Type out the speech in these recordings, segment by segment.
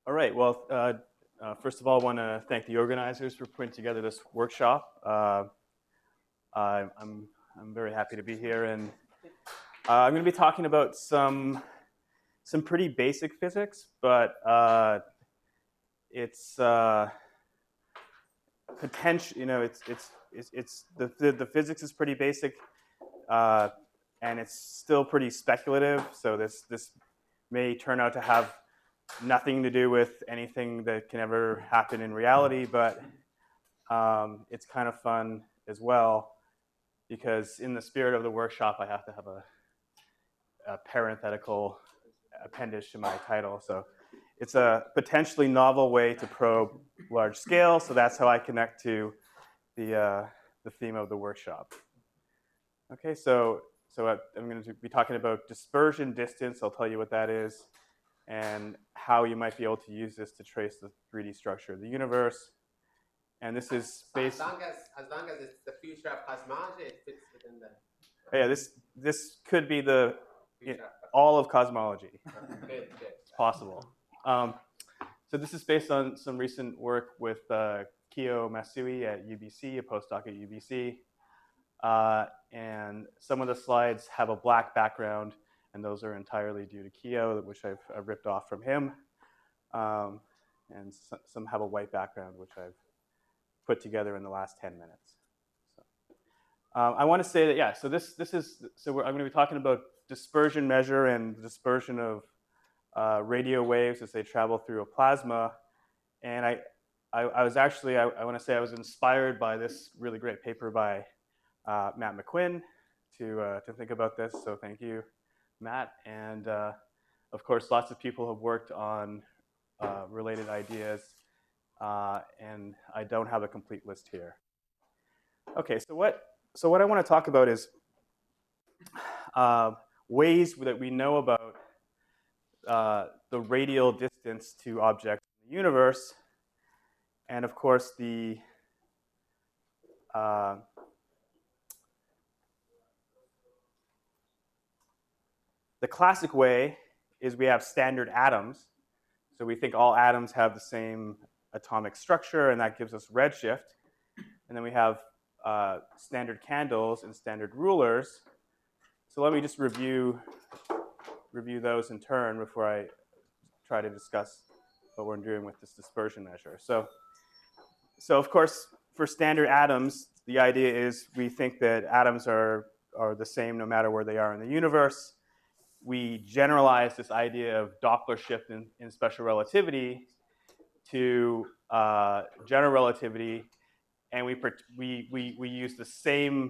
All right. Well, first of all, I want to thank the organizers for putting together this workshop. I'm very happy to be here, and I'm going to be talking about some pretty basic physics, but it's potential. It's the physics is pretty basic, and it's still pretty speculative. So this may turn out to have nothing to do with anything that can ever happen in reality, but it's kind of fun as well, because in the spirit of the workshop, I have to have a parenthetical appendage to my title. So it's a potentially novel way to probe large scale, so that's how I connect to the theme of the workshop. Okay, so I'm going to be talking about dispersion distance. I'll tell you what that is, and how you might be able to use this to trace the 3D structure of the universe. And this is based. As long as it's the future of cosmology, it fits within the. Yeah, this could be all of cosmology. Good. It's possible. So this is based on some recent work with Kiyo Masui at UBC, a postdoc at UBC. And some of the slides have a black background, and those are entirely due to Kiyo, which I've ripped off from him. And some have a white background, which I've put together in the last 10 minutes. So, I want to say that, yeah, so I'm going to be talking about dispersion measure and the dispersion of radio waves as they travel through a plasma. And I was actually, I want to say I was inspired by this really great paper by Matt McQuinn to think about this. So thank you, Matt. And of course, lots of people have worked on related ideas, and I don't have a complete list here. Okay, so what I want to talk about is ways that we know about the radial distance to objects in the universe, and of course the classic way is we have standard atoms. So we think all atoms have the same atomic structure, and that gives us redshift. And then we have standard candles and standard rulers. So let me just review those in turn before I try to discuss what we're doing with this dispersion measure. So of course, for standard atoms, the idea is we think that atoms are the same no matter where they are in the universe. We generalize this idea of Doppler shift in special relativity to general relativity, and we use the same.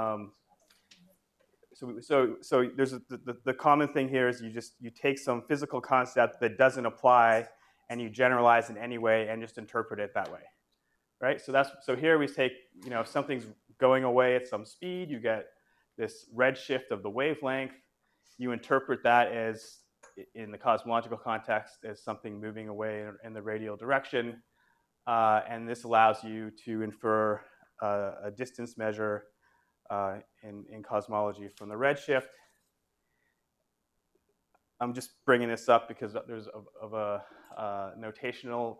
So there's the common thing here is you take some physical concept that doesn't apply, and you generalize in any way and just interpret it that way, right? So here we take, if something's going away at some speed, you get this redshift of the wavelength. You interpret that as, in the cosmological context, as something moving away in the radial direction. And this allows you to infer a distance measure in cosmology from the redshift. I'm just bringing this up because there's a notational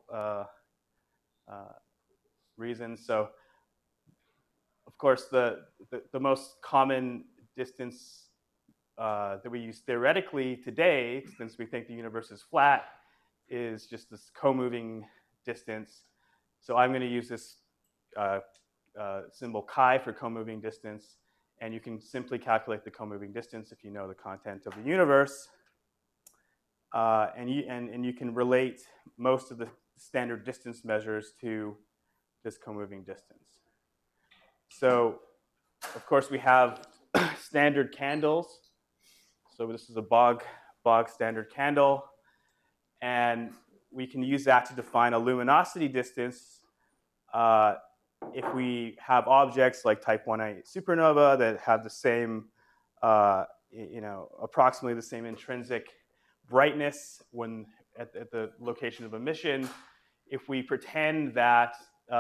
reason. So, of course, the most common distance that we use theoretically today, since we think the universe is flat, is just this co-moving distance. So I'm going to use this symbol chi for co-moving distance, and you can simply calculate the co-moving distance if you know the content of the universe. And you can relate most of the standard distance measures to this co-moving distance. So, of course, we have standard candles. So this is a Bog standard candle, and we can use that to define a luminosity distance if we have objects like Type 1a supernova that have the same, approximately the same intrinsic brightness when at the location of emission. If we pretend that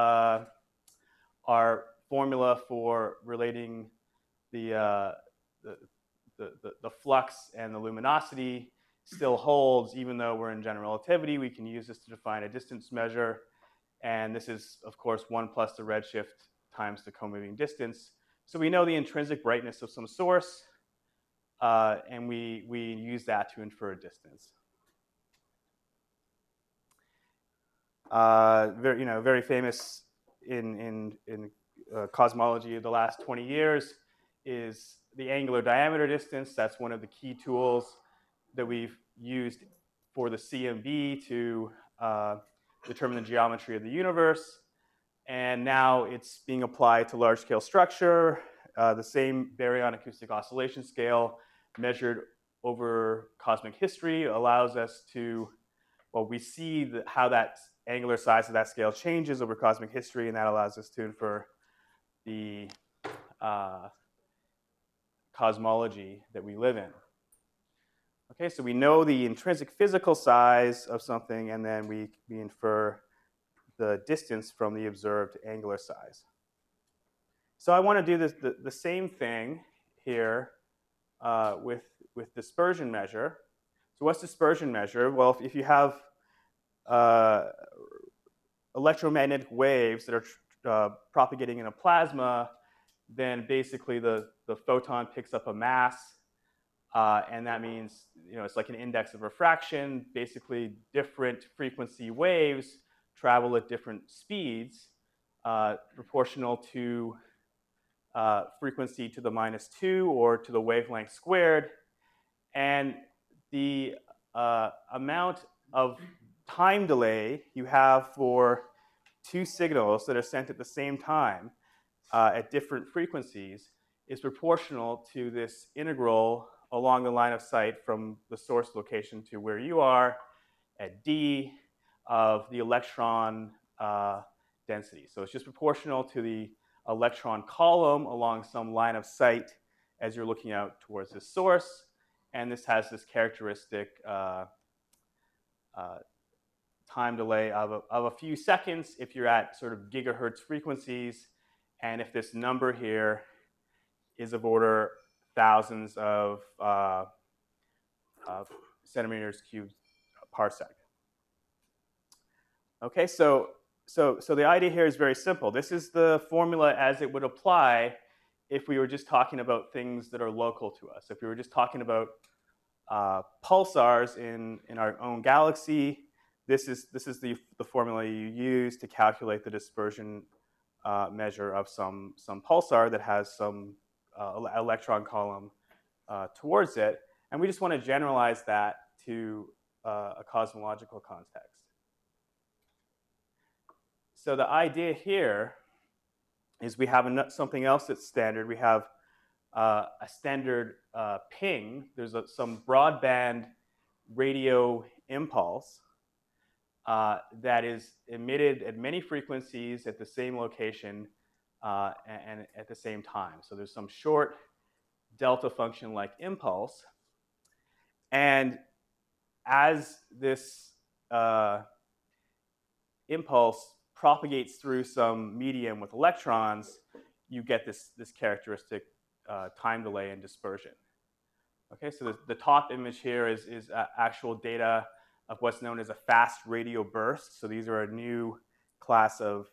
our formula for relating the flux and the luminosity still holds even though we're in general relativity. We can use this to define a distance measure. And this is, of course, 1 plus the redshift times the co-moving distance. So we know the intrinsic brightness of some source, and we use that to infer a distance. Very famous in cosmology of the last 20 years is the angular diameter distance. That's one of the key tools that we've used for the CMB to determine the geometry of the universe. And now it's being applied to large-scale structure. The same baryon acoustic oscillation scale measured over cosmic history allows us to, well, we see how that angular size of that scale changes over cosmic history, and that allows us to infer the cosmology that we live in. Okay, so we know the intrinsic physical size of something, and then we infer the distance from the observed angular size. So I want to do the same thing here with dispersion measure. So what's dispersion measure? Well, if you have electromagnetic waves that are propagating in a plasma, then basically the photon picks up a mass, and that means it's like an index of refraction. Basically, different frequency waves travel at different speeds, proportional to frequency to the -2 or to the wavelength squared. And the amount of time delay you have for two signals that are sent at the same time at different frequencies is proportional to this integral along the line of sight from the source location to where you are at d of the electron density. So it's just proportional to the electron column along some line of sight as you're looking out towards the source. And this has this characteristic time delay of a few seconds if you're at sort of gigahertz frequencies. And if this number here is of order thousands of centimeters cubed parsec. Okay, so the idea here is very simple. This is the formula as it would apply if we were just talking about things that are local to us. If we were just talking about pulsars in our own galaxy, this is the formula you use to calculate the dispersion measure of some pulsar that has some electron column towards it. And we just want to generalize that to a cosmological context. So the idea here is we have something else that's standard. We have a standard ping. There's some broadband radio impulse that is emitted at many frequencies at the same location and at the same time. So there's some short delta function-like impulse. And as this impulse propagates through some medium with electrons, you get this characteristic time delay and dispersion. Okay, so the top image here is actual data of what's known as a fast radio burst. So these are a new class of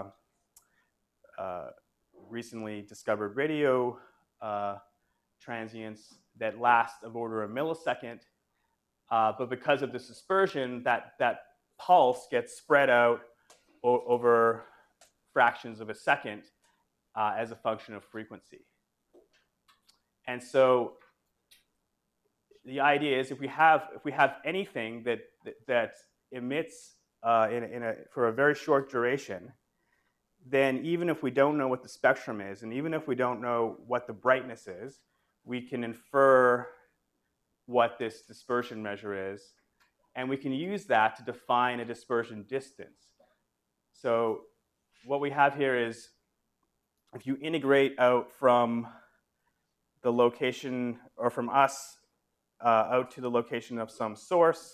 recently discovered radio transients that last of order a millisecond. But because of this dispersion, that pulse gets spread out over fractions of a second as a function of frequency. And so the idea is if we have anything that emits for a very short duration, then even if we don't know what the spectrum is, and even if we don't know what the brightness is, we can infer what this dispersion measure is, and we can use that to define a dispersion distance. So what we have here is if you integrate out from the location, or from us out to the location of some source,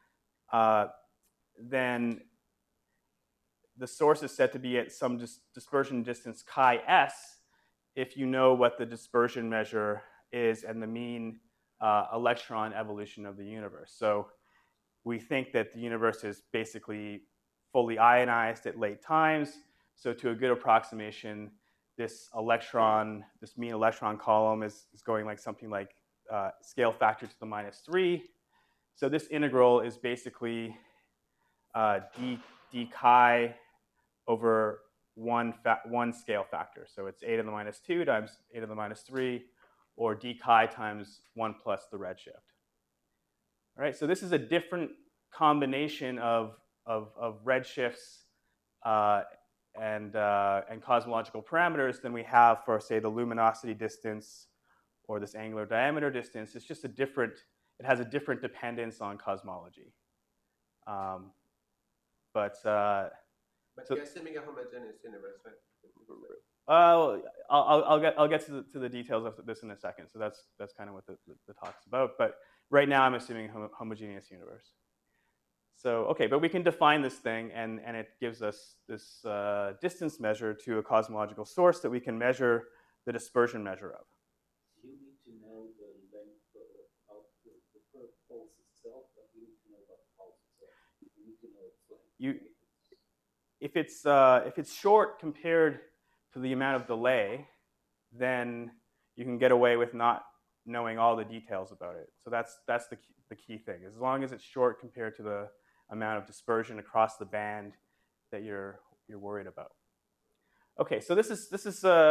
then the source is said to be at some dispersion distance chi s if you know what the dispersion measure is and the mean electron evolution of the universe. So we think that the universe is basically fully ionized at late times. So to a good approximation, this mean electron column is going like something like scale factor to the -3. So this integral is basically d chi over one scale factor. So it's e to the -2 times e to the -3, or d chi times 1 plus the redshift. All right, so this is a different combination of redshifts and cosmological parameters than we have for, say, the luminosity distance or this angular diameter distance. It's just it has a different dependence on cosmology. But So, you're assuming a homogeneous universe, right? I'll get to the details of this in a second. So that's kind of what the talk's about. But right now I'm assuming a homogeneous universe. So okay, but we can define this thing, and it gives us this distance measure to a cosmological source that we can measure the dispersion measure of. You need to know the length of the pulse itself, but you need to know about the pulse itself. You need to know its length. If it's short compared to the amount of delay, then you can get away with not knowing all the details about it. So that's the key thing. As long as it's short compared to the amount of dispersion across the band that you're worried about. Okay, so this is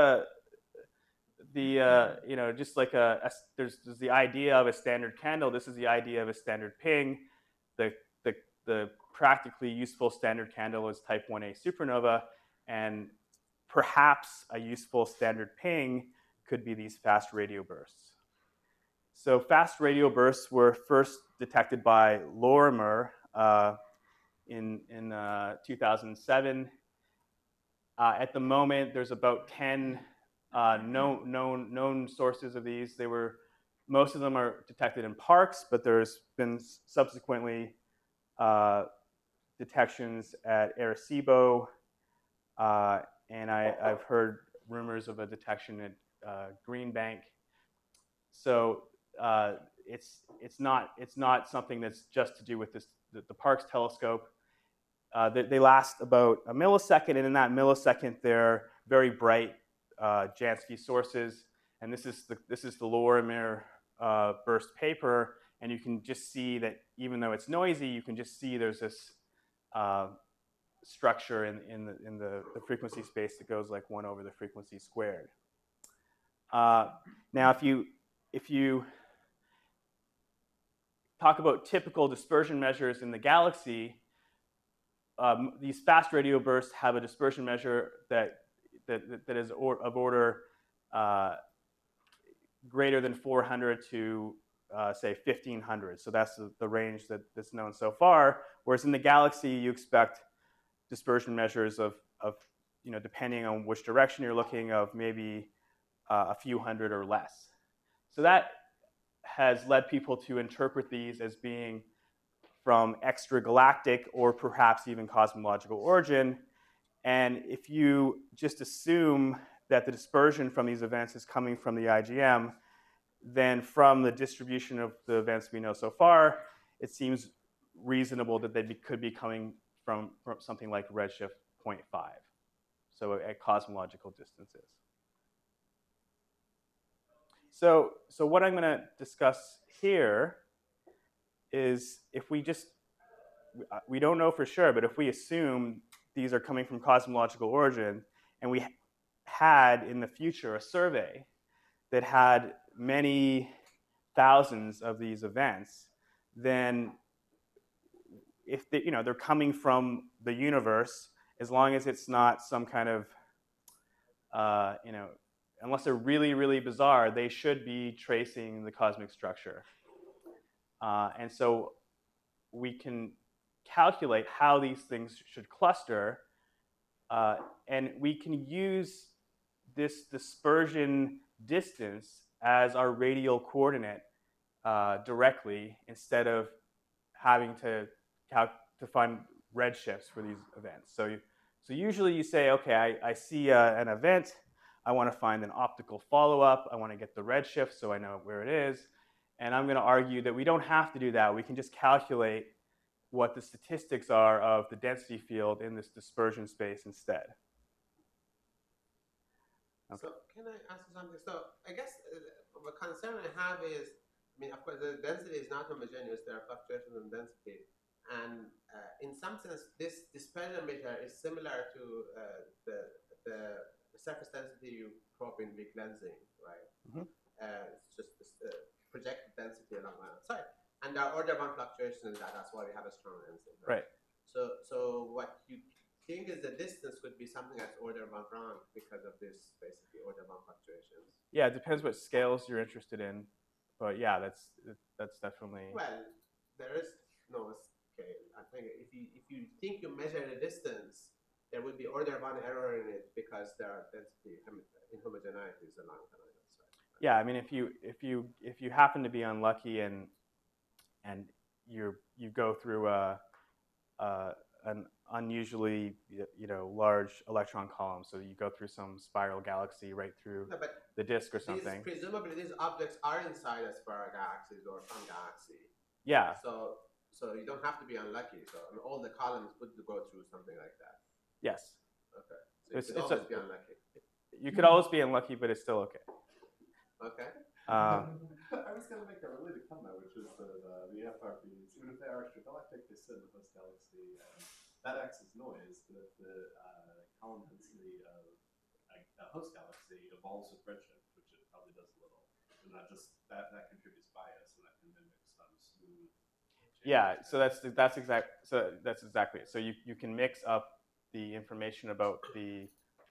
just like there's the idea of a standard candle. This is the idea of a standard ping. The practically useful standard candle is type 1a supernova, and perhaps a useful standard ping could be these fast radio bursts. So fast radio bursts were first detected by Lorimer in 2007. At the moment, there's about 10 known sources of these. Most of them are detected in Parkes, but there's been subsequently detections at Arecibo, and I've heard rumors of a detection at Green Bank. So it's not something that's just to do with the Parkes telescope. They last about a millisecond, and in that millisecond, they're very bright Jansky sources. And this is the Lorimer burst paper, and you can just see that even though it's noisy, you can just see there's this structure in the frequency space that goes like 1 over the frequency squared. Now, if you talk about typical dispersion measures in the galaxy, these fast radio bursts have a dispersion measure that is of order greater than 400 to say 1500. So that's the range that's known so far. Whereas in the galaxy, you expect dispersion measures of depending on which direction you're looking, of maybe a few hundred or less. So that has led people to interpret these as being from extragalactic or perhaps even cosmological origin. And if you just assume that the dispersion from these events is coming from the IGM, then from the distribution of the events we know so far, it seems reasonable that they could be coming from something like redshift 0.5, so at cosmological distances. So what I'm going to discuss here is, if we don't know for sure, but if we assume these are coming from cosmological origin, and we had in the future a survey that had many thousands of these events, then if they're coming from the universe, as long as it's not some kind of unless they're really, really bizarre, they should be tracing the cosmic structure. And so we can calculate how these things should cluster, and we can use this dispersion distance as our radial coordinate directly, instead of having to find redshifts for these events. So usually you say, okay, I see an event. I want to find an optical follow-up. I want to get the redshift so I know where it is. And I'm going to argue that we don't have to do that. We can just calculate what the statistics are of the density field in this dispersion space instead. Okay. So can I ask you something? So I guess the concern I have is, I mean, of course, the density is not homogeneous. There are fluctuations in density. And in some sense, this dispersion measure is similar to the surface density you probe in weak lensing, right? Mm-hmm. It's just this projected density along the outside. And there are order of fluctuations in that. That's why we have a strong lensing. Right. So what you think is the distance could be something that's order of wrong because of this basically order of fluctuations. Yeah, it depends what scales you're interested in. But yeah, that's definitely. Well, there is no scale. I think if you think you measure the distance, there would be order of error in it because there are density inhomogeneities along the line. Yeah, I mean, if you happen to be unlucky and you go through an unusually large electron column, so you go through some spiral galaxy right through the disk or something. Presumably, these objects are inside a spiral galaxies or some galaxy. Yeah. So you don't have to be unlucky. So I mean, all the columns would go through something like that. Yes. Okay. So you could always be unlucky. You could always be unlucky, but it's still okay. Okay. I was going to make a related comment, which is that the FRBs, even if they are extragalactic, they sit in the host galaxy, and that acts as noise. But if the column density of a host galaxy evolves with redshift, which it probably does a little, and that contributes bias, and that can mimic some smooth. Yeah. So that's exactly it. So you can mix up the information about the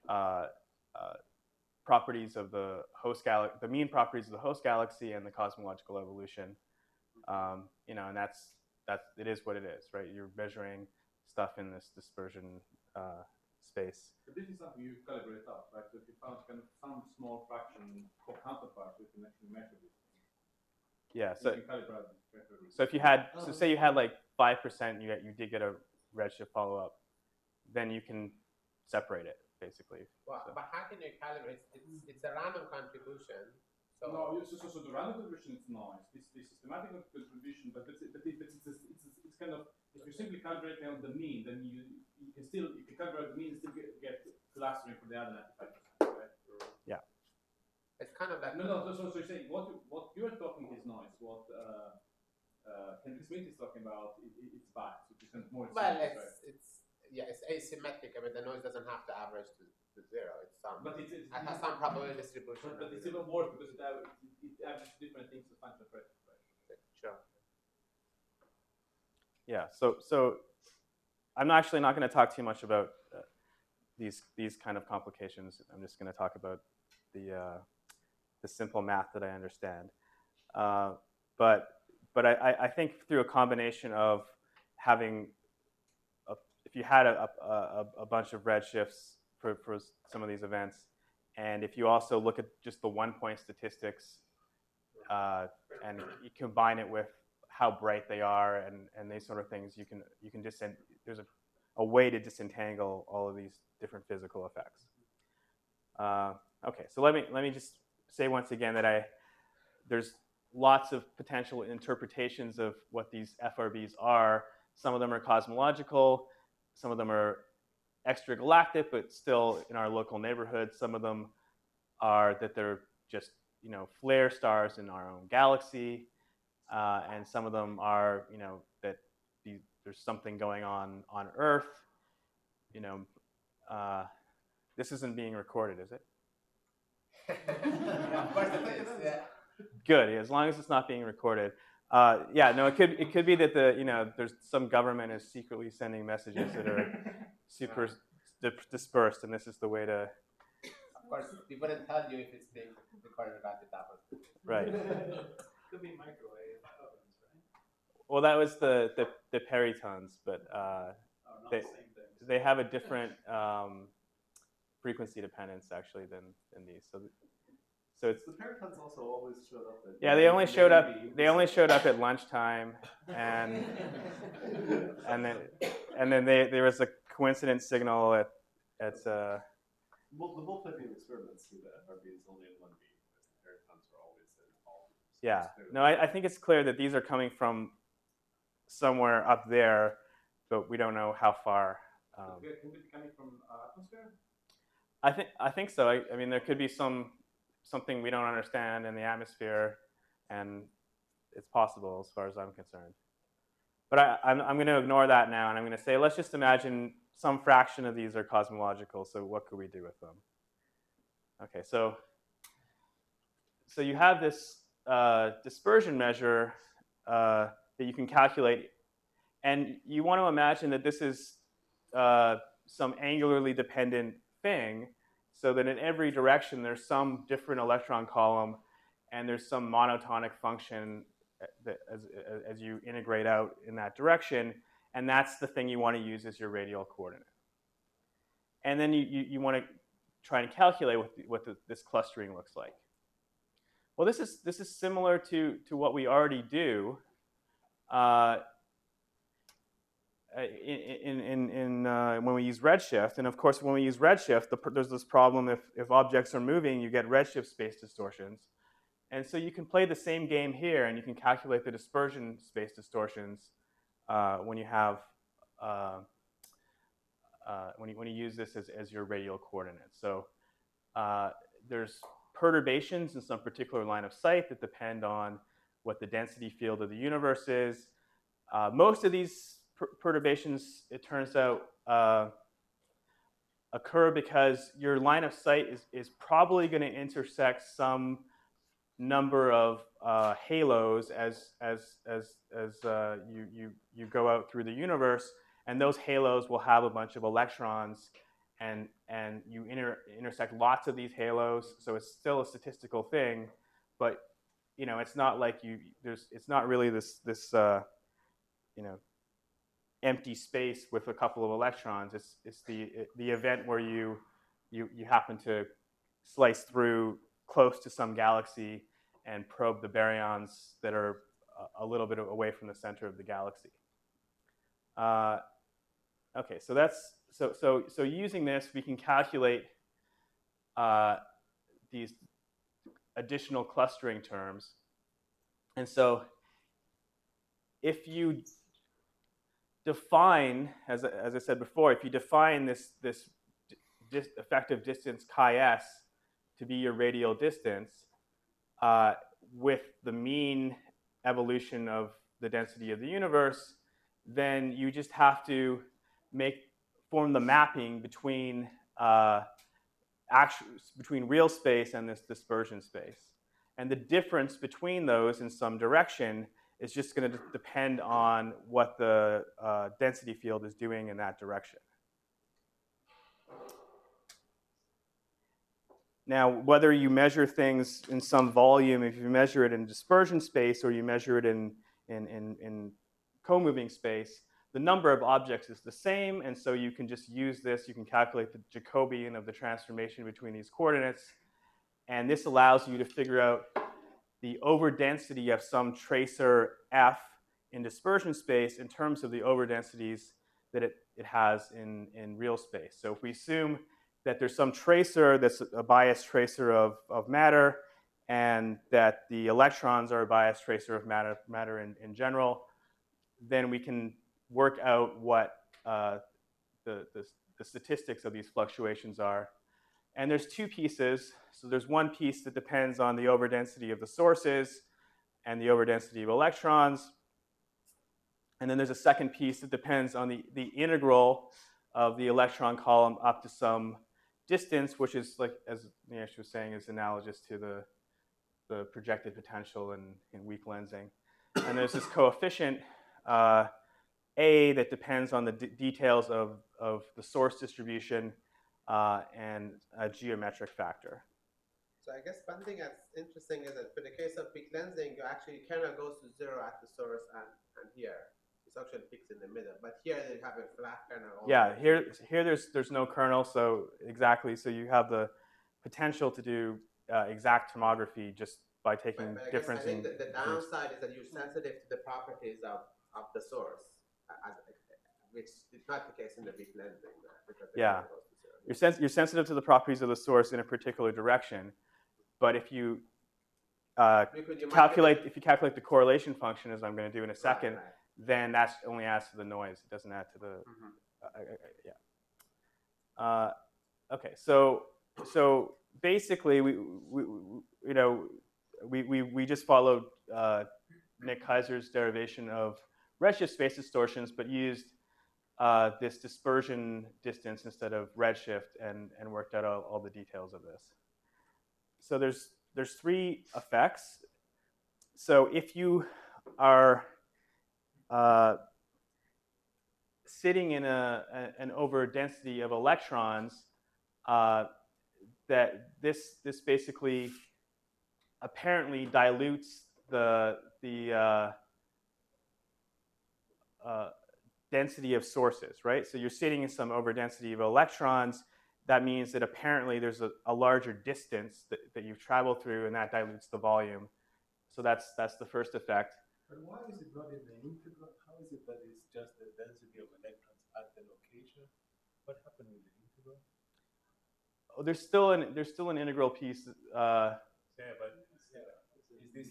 properties of the host galaxy, the mean properties of the host galaxy, and the cosmological evolution. And that's it is what it is, right? You're measuring stuff in this dispersion space. But this is something you calibrate out, right? So if you found kind of some small fraction or counterpart, you can actually measure this. Yeah. So if you had, so say you had like 5%, you did get a redshift follow up, then you can separate it. Basically. Well, so. But how can you calibrate? It's a random contribution. So no, so the random contribution is noise. It's the systematic contribution, but it's kind of, if you simply calibrate on the mean, then you can still, if you calibrate the mean, still get clustering for the other 95%, right? Yeah. It's kind of like no. So you're saying what you are talking is noise. What Henry Smith is talking about, it's bias, which is kind of more. Well, it's asymmetric. I mean, the noise doesn't have to average to zero. It's some. But it has some probability distribution. But it's even worse because it averages different things to function pressure. Right? Sure. Yeah. So I'm actually not going to talk too much about these kind of complications. I'm just going to talk about the simple math that I understand. But I think through a combination of having if you had a bunch of redshifts for some of these events, and if you also look at just the 1-point statistics and you combine it with how bright they are and these sort of things, you can there's a way to disentangle all of these different physical effects. Okay, so let me just say once again that there's lots of potential interpretations of what these FRBs are. Some of them are cosmological. Some of them are extragalactic, but still in our local neighborhood. Some of them are that they're just flare stars in our own galaxy, and some of them are that there's something going on Earth. This isn't being recorded, is it? Of course it is. Yeah. Good, as long as it's not being recorded. Yeah, no, it could be that there's some government is secretly sending messages that are super dispersed, and this is the way to. Of course, we wouldn't tell you if it's being recorded or not. Right. Could be microwave ovens, right? Well, that was the peritons, but they have a different frequency dependence actually than these. So it's the peritons also always showed up. Yeah, they only showed up at lunchtime, and then there was a coincident signal at the multibeam experiments do the FRB is only in one beam, because the peritons are always in all beams. Yeah. It's clear. No, I think it's clear that these are coming from somewhere up there, but we don't know how far. Can they be coming from atmosphere? I think so. I mean, there could be something we don't understand in the atmosphere, and it's possible as far as I'm concerned. But I'm going to ignore that now, and I'm going to say, let's just imagine some fraction of these are cosmological, so what could we do with them? Okay, so you have this dispersion measure that you can calculate, and you want to imagine that this is some angularly dependent thing, so that in every direction there's some different electron column, and there's some monotonic function that as you integrate out in that direction, and that's the thing you want to use as your radial coordinate. And then you want to try and calculate what this clustering looks like. Well, this is similar to what we already do when we use redshift. And of course, when we use redshift, there's this problem: if objects are moving, you get redshift space distortions. And so you can play the same game here, and you can calculate the dispersion space distortions when you have when you use this as your radial coordinate. So there's perturbations in some particular line of sight that depend on what the density field of the universe is. Most of these perturbations, it turns out, occur because your line of sight is probably going to intersect some number of halos as you go out through the universe, and those halos will have a bunch of electrons, and you intersect lots of these halos, so it's still a statistical thing, but it's not like it's not really this empty space with a couple of electrons. It's the event where you happen to slice through close to some galaxy and probe the baryons that are a little bit away from the center of the galaxy. Okay, so that's so using this, we can calculate these additional clustering terms. And so if you define, as I said before, if you define this effective distance chi-s to be your radial distance with the mean evolution of the density of the universe, then you just have to form the mapping between between real space and this dispersion space. And the difference between those in some direction is just going to depend on what the density field is doing in that direction. Now, whether you measure things in some volume, if you measure it in dispersion space or you measure it in co-moving space, the number of objects is the same, and so you can just use this. You can calculate the Jacobian of the transformation between these coordinates, and this allows you to figure out the overdensity of some tracer F in dispersion space in terms of the overdensities that it has in real space. So if we assume that there's some tracer that's a biased tracer of matter, and that the electrons are a biased tracer of matter in general, then we can work out what the statistics of these fluctuations are. And there's two pieces. So there's one piece that depends on the overdensity of the sources and the overdensity of electrons. And then there's a second piece that depends on the integral of the electron column up to some distance, which is, like, as Nimesh was saying, is analogous to the projected potential in weak lensing. And there's this coefficient A that depends on the details of the source distribution and a geometric factor. So I guess one thing that's interesting is that for the case of weak lensing, you kind of goes to zero at the source and here. It's actually peaks in the middle, but here they have a flat kernel. Yeah, here there's no kernel, so exactly. So you have the potential to do exact tomography just by taking difference in. I think the downside is that you're sensitive to the properties of the source, which is not the case in the weak lensing. Yeah, you're sensitive to the properties of the source in a particular direction, but if you You might calculate, if you calculate the correlation function, as I'm going to do in a second, Right. then that only adds to the noise. It doesn't add to the, yeah. Okay, so basically, we just followed Nick Kaiser's derivation of redshift space distortions, but used this dispersion distance instead of redshift, and worked out all the details of this. So there's three effects. So if you are sitting in an overdensity of electrons, that this basically apparently dilutes the density of sources, right? So you're sitting in some overdensity of electrons. That means that apparently there's a larger distance that you've traveled through, and that dilutes the volume. So that's the first effect. But why is it not in the integral? How is it that it's just the density of electrons at the location? What happened with the integral? Oh, there's still an integral piece. Yeah, but is this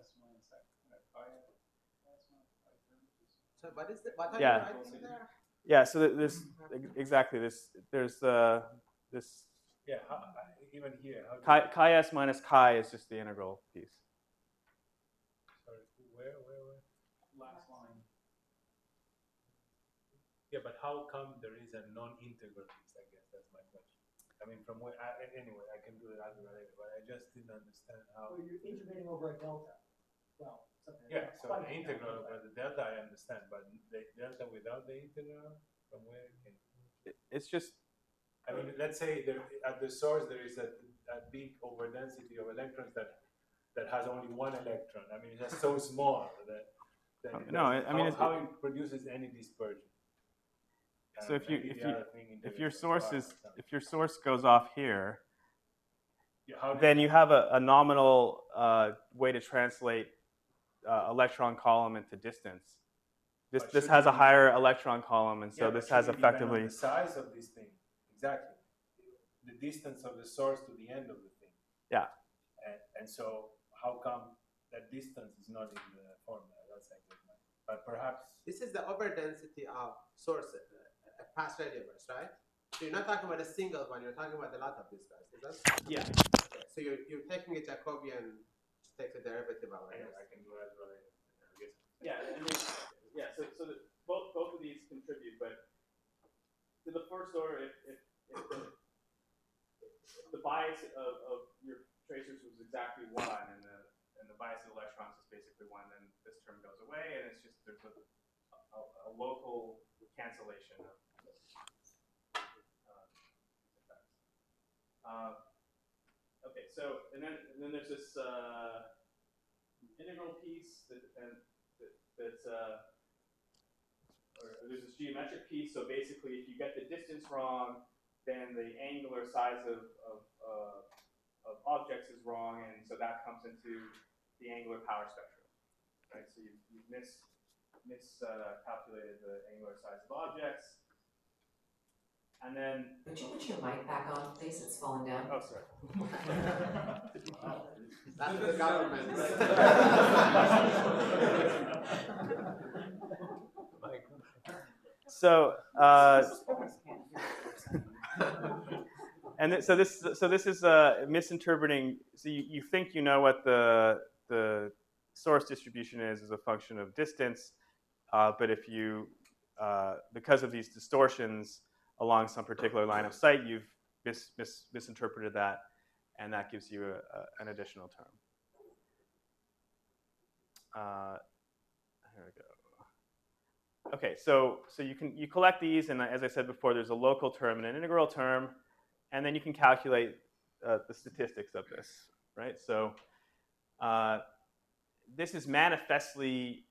So what are Yeah. you writing there? Yeah. So there's there's this yeah, even here. chi s minus chi is just the integral piece. Sorry, where? Last line. Yeah, but how come there is a non-integral piece? I guess that's my question. I mean, from where? Anyway, I can do it later, but I just didn't understand how. Well, you're integrating over a delta. Well, something. Yeah, so quite the integral over the delta I understand, but the delta without the integral, from where can? It's just. I mean, let's say at the source there is a big overdensity of electrons that has only one electron. I mean, it's just so small that No, I mean, how it produces any dispersion. So if your source goes off here, yeah, then you have a nominal way to translate electron column into distance. This has a higher electron column, and so this has effectively the size of this thing. Exactly, the distance of the source to the end of the thing. Yeah. And so how come that distance is not in the formula? That's exactly. But perhaps This is the overdensity of sources, past radiovers, right? So you're not talking about a single one. You're talking about a lot of these guys. Is that? yeah. Okay. So you're taking a Jacobian, just take the derivative of it. I can do that, but I guess. Yeah, so both of these contribute, but to the first order, if the bias of your tracers was exactly 1, and the bias of electrons is basically 1, then this term goes away, and it's just there's a local cancellation of effects. Okay, so and then there's this integral piece or there's this geometric piece. So basically, if you get the distance wrong, then the angular size of objects is wrong, and so that comes into the angular power spectrum, right? So you miscalculated the angular size of objects, and then. Would you put your mic back on, please? It's falling down. Oh, sorry. That's the government. So, so this is misinterpreting. So you think you know what the source distribution is a function of distance, but if you because of these distortions along some particular line of sight, you've misinterpreted that, and that gives you an additional term. Here we go. Okay, so you collect these, and as I said before, there's a local term and an integral term, and then you can calculate the statistics of this, right? So this is manifestly,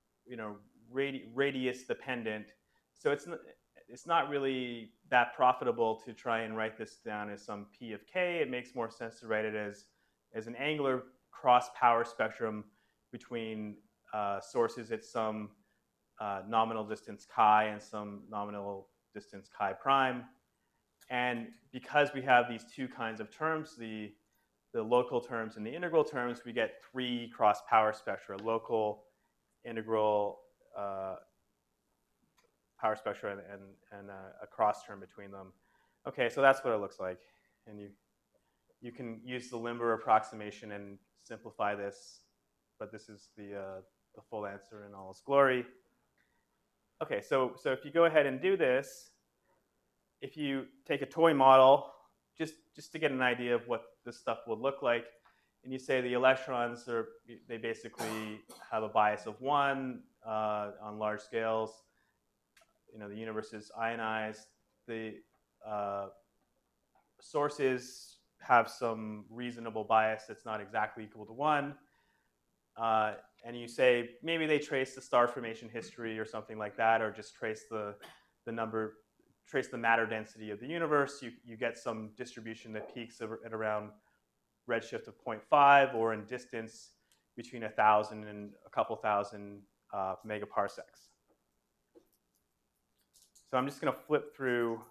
radius dependent. So it's not really that profitable to try and write this down as some P of K. It makes more sense to write it as an angular cross power spectrum between sources at some nominal distance chi and some nominal distance chi prime. And because we have these two kinds of terms, the the local terms and the integral terms, we get 3 cross power spectra: local, integral, power spectra, and a cross term between them. Okay, so that's what it looks like, and you can use the Limber approximation and simplify this, but this is the full answer in all its glory. Okay, so if you go ahead and do this, if you take a toy model, just to get an idea of what this stuff would look like, and you say the electrons they basically have a bias of 1 on large scales. The universe is ionized. The sources have some reasonable bias that's not exactly equal to 1. And you say maybe they trace the star formation history or something like that, or just trace the matter density of the universe. You get some distribution that peaks at around redshift of 0.5, or in distance between 1,000 and a couple thousand megaparsecs. So I'm just going to flip through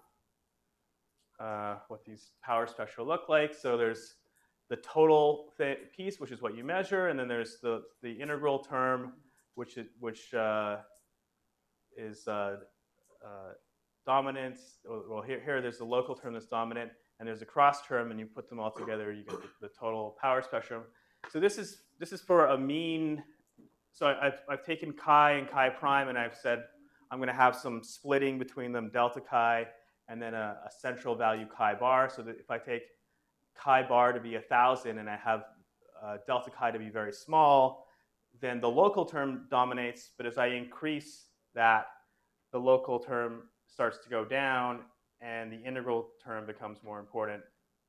what these power spectra look like. So there's the total piece, which is what you measure, and then there's the integral term, which is dominant. Well, here there's the local term that's dominant, and there's a cross term, and you put them all together, you get the total power spectrum. So this is for a mean. So I've taken chi and chi prime, and I've said I'm going to have some splitting between them, delta chi, and then a central value chi bar, so that if I take chi bar to be 1,000 and I have delta chi to be very small, then the local term dominates, but as I increase that, the local term starts to go down and the integral term becomes more important.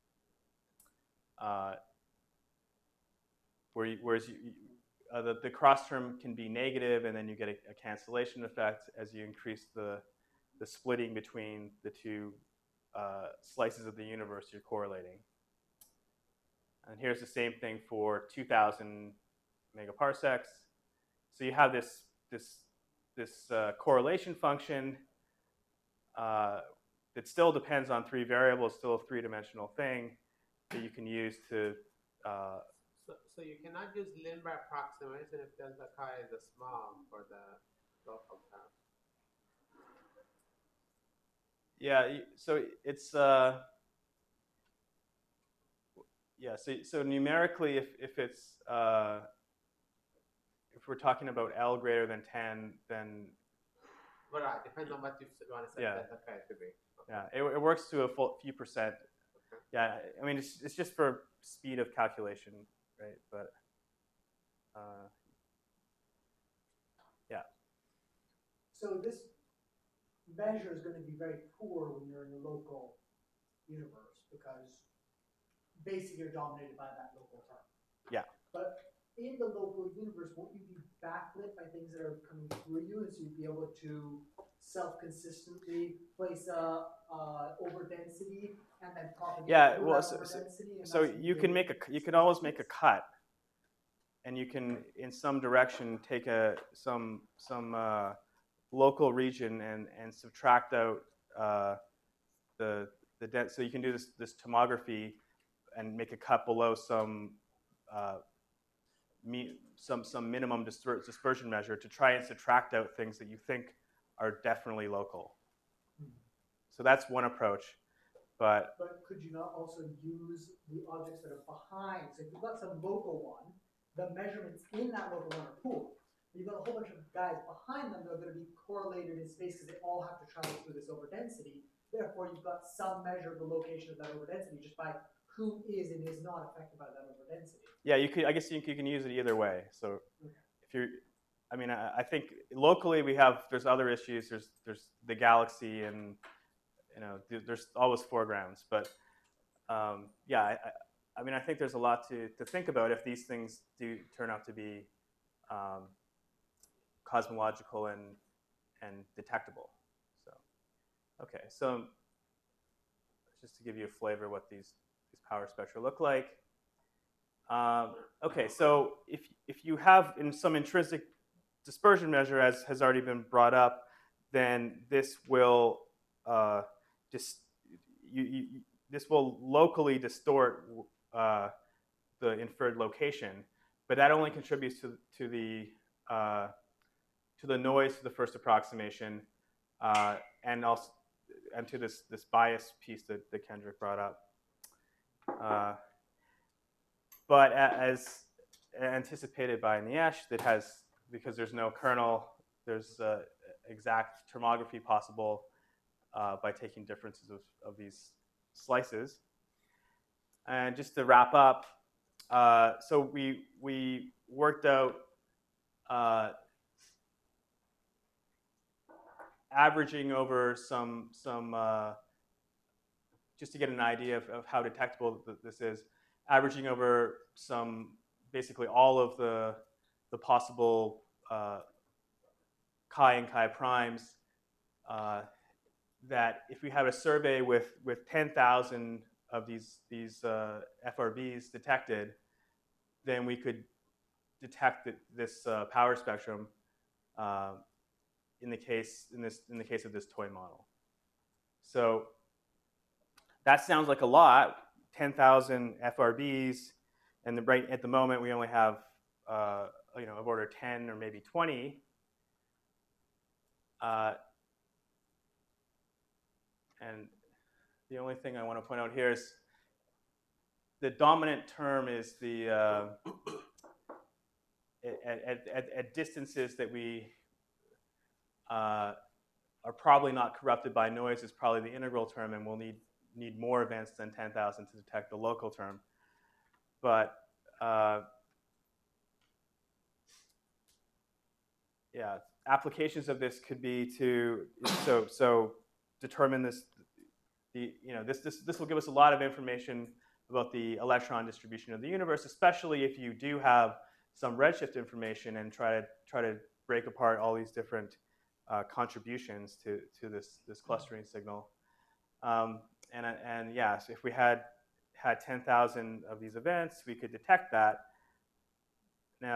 Whereas the cross term can be negative, and then you get a cancellation effect as you increase the splitting between the 2 slices of the universe you're correlating. And here's the same thing for 2,000 megaparsecs. So you have this correlation function that still depends on 3 variables, still a 3-dimensional thing that you can use to. So you cannot use Limber approximation if delta chi is small for the local term. Yeah, so it's so numerically, if it's if we're talking about L greater than 10, then Right, depends on what you want to set delta chi to be. Okay. Yeah, it works to a few percent. Okay. Yeah, I mean it's just for speed of calculation, right? But yeah. So this measure is going to be very poor when you're in the local universe, because basically you're dominated by that local term. Yeah. But in the local universe, won't you be backlit by things that are coming through you, and so you'd be able to self-consistently place a overdensity and then propagate through that overdensity? So you can always make a cut, and you can in some direction take some local region and subtract out the density. So you can do this tomography and make a cut below some minimum dispersion measure to try and subtract out things that you think are definitely local. So that's one approach. But could you not also use the objects that are behind? So if you've got some local one, the measurements in that local one are pooled. You've got a whole bunch of guys behind them that are going to be correlated in space because they all have to travel through this overdensity. Therefore, you've got some measure of the location of that overdensity just by who is and is not affected by that overdensity. Yeah, I guess you can use it either way. So if you're, I think locally there's other issues. There's the galaxy, and there's always foregrounds. But yeah, I think there's a lot to think about if these things do turn out to be cosmological and detectable. So okay, so just to give you a flavor of what these power spectra look like. Okay, so if you have in some intrinsic dispersion measure, as has already been brought up, then this will this will locally distort the inferred location, but that only contributes to the noise to the first approximation, and also to this bias piece that Kendrick brought up. But as anticipated by Nietzsche, because there's no kernel, there's exact termography possible by taking differences of these slices. And just to wrap up, so we worked out averaging over some just to get an idea of how detectable this is, averaging over basically all of the possible chi and chi primes, that if we had a survey with 10,000 of these FRBs detected, then we could detect this power spectrum in the case of this toy model. So that sounds like a lot, 10,000 FRBs, and right at the moment we only have of order 10 or maybe 20. And the only thing I want to point out here is the dominant term is the at distances that we are probably not corrupted by noise is probably the integral term, and we'll need more events than 10,000 to detect the local term. But yeah, applications of this could be to so determine this. This will give us a lot of information about the electron distribution of the universe, especially if you do have some redshift information and try to break apart all these different contributions to this clustering signal. And yeah, so if we had 10,000 of these events, we could detect that. Now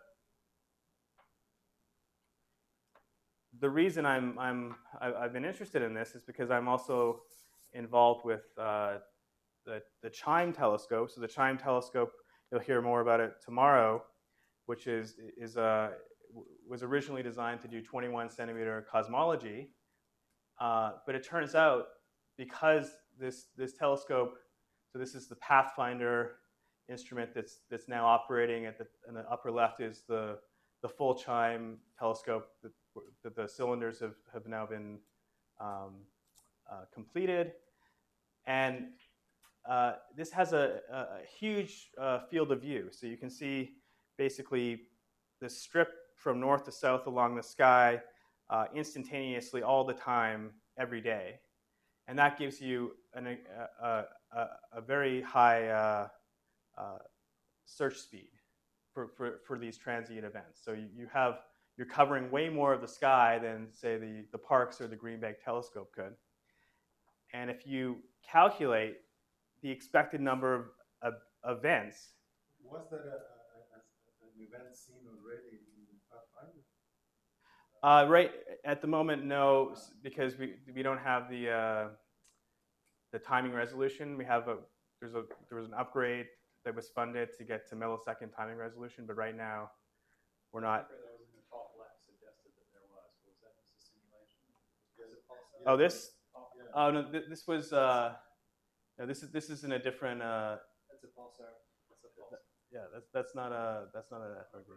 the reason I've been interested in this is because I'm also involved with the CHIME telescope. So the CHIME telescope, you'll hear more about it tomorrow, which was originally designed to do 21 centimeter cosmology, but it turns out because this telescope, so this is the Pathfinder instrument that's now operating in the upper left is the full CHIME telescope that the cylinders have now been completed, and this has a huge field of view. So you can see basically this strip from north to south along the sky instantaneously all the time, every day. And that gives you a very high search speed for these transient events. So you're covering way more of the sky than, say, the Parkes or the Green Bank telescope could. And if you calculate the expected number of events. Was that an event seen already in Pathfinder? Right at the moment, no, because we don't have the timing resolution. There was an upgrade that was funded to get to millisecond timing resolution, but right now we're not. There was in the top left suggested that there was. Was that just a simulation? Was it possible? Oh, this. Oh no, this was. No, this is in a different. That's a pulsar. That's a pulsar. Yeah, that's not an FRB.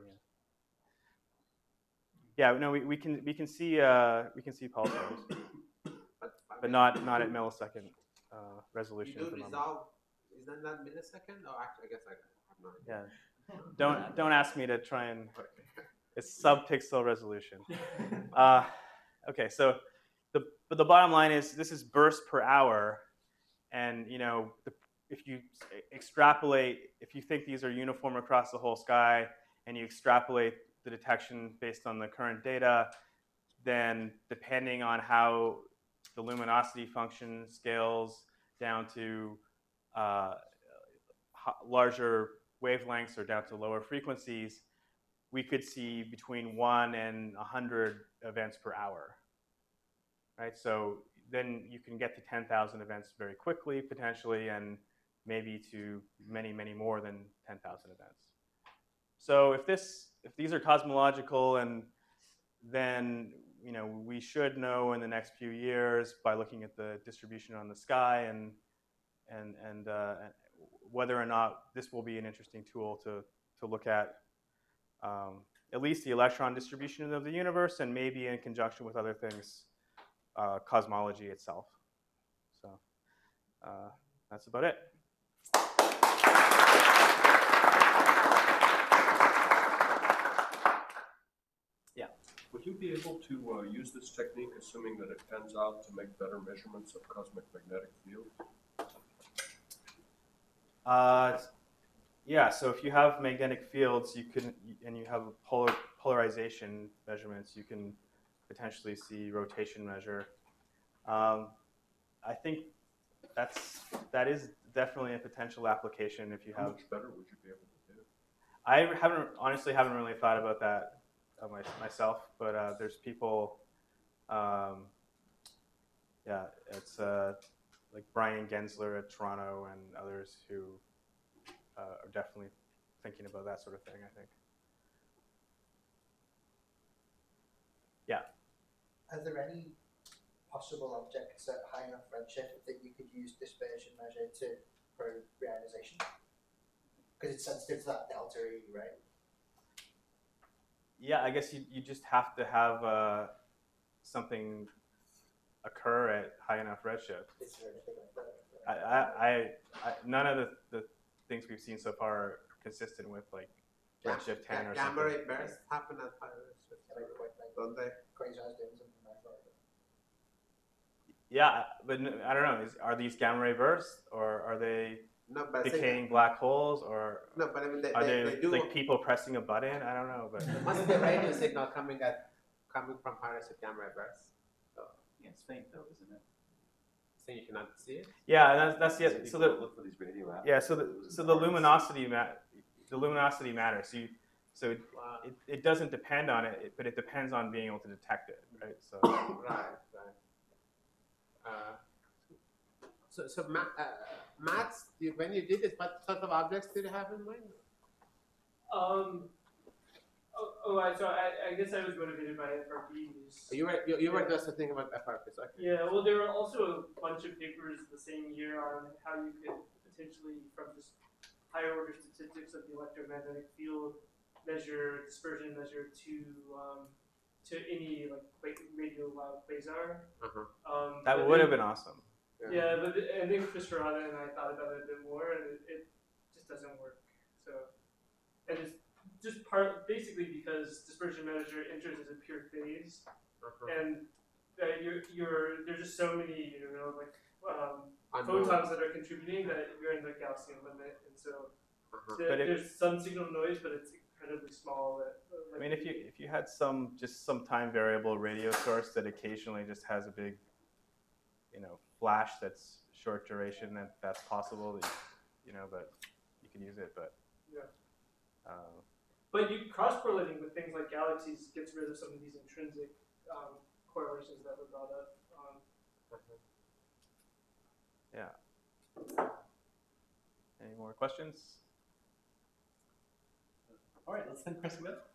Yeah, no, we can see pulsars, but not at millisecond resolution. You do resolve. Is that not millisecond? Oh, actually, I guess I have no idea. Yeah, don't ask me to try and. It's sub-pixel resolution. Okay, so but the bottom line is this is bursts per hour, and if you extrapolate, if you think these are uniform across the whole sky, and you extrapolate the detection based on the current data, then depending on how the luminosity function scales down to larger wavelengths or down to lower frequencies, we could see between 1 and 100 events per hour, right? So then you can get to 10,000 events very quickly, potentially, and maybe to many, many more than 10,000 events. So if these are cosmological, and then we should know in the next few years by looking at the distribution on the sky and whether or not this will be an interesting tool to look at least the electron distribution of the universe, and maybe in conjunction with other things, cosmology itself. So that's about it. Yeah. Would you be able to use this technique, assuming that it pans out to make better measurements of cosmic magnetic fields? Yeah, so if you have magnetic fields, and you have polarization measurements, you can potentially see rotation measure. I think that is definitely a potential application if you have. How much better would you be able to do? I honestly haven't really thought about that myself, but there's people. Yeah, it's like Brian Gensler at Toronto and others who are definitely thinking about that sort of thing, I think. Yeah. Are there any possible objects at high enough redshift that you could use dispersion measure to prove reionization? Because it's sensitive to that delta E, right? Yeah, I guess you just have to have something occur at high enough redshift. Is there anything like that? I none of the things we've seen so far are consistent with like redshift 10 or gamma something. ray bursts happen at high redshift, don't they? Quasars doing something like that. Yeah, but I don't know. Are these gamma ray bursts, or are they decaying black holes, or no? But I mean, are they do like people pressing a button? I don't know, but there must be a radio signal coming from high redshift gamma ray bursts. So Yeah, it's faint though, isn't it? so you cannot see it. yeah, and that's the So so people the look for these radioactive. yeah so the luminosity matters. So Wow. it doesn't depend on it, but it depends on being able to detect it, right? So Right. So Matt, when you did this, what sort of objects did you have in mind? So I guess I was motivated by FRPs. You were just thinking about FRPs, okay? Yeah, well, there were also a bunch of papers the same year on how you could potentially, from just higher order statistics of the electromagnetic field, measure dispersion measure to any like radio loud quasar. that would have been awesome. Yeah, but I think Chris Ferrata and I thought about it a bit more, and it just doesn't work. So, and it's just basically because dispersion measure enters as a pure phase, and there's just so many photons that are contributing that you're in the Gaussian limit, and so there's some signal noise, but it's incredibly small. I mean, if you had some time variable radio source that occasionally just has a big, flash that's short duration, that's possible. But you can use it. But yeah. But you cross-correlating with things like galaxies gets rid of some of these intrinsic correlations that were brought up. Yeah. Any more questions? All right, let's thank Chris a bit.